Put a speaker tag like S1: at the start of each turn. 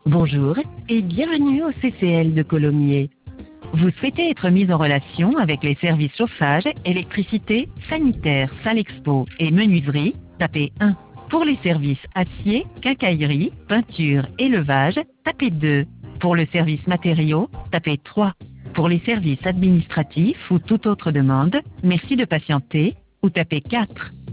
S1: Bonjour et bienvenue au CCL de Colomiers. Vous souhaitez être mis en relation avec les services chauffage, électricité, sanitaire, salle expo et menuiserie, tapez 1. Pour les services acier, quincaillerie, peinture, élevage, tapez 2. Pour le service matériaux, tapez 3. Pour les services administratifs ou toute autre demande, merci de patienter ou tapez 4.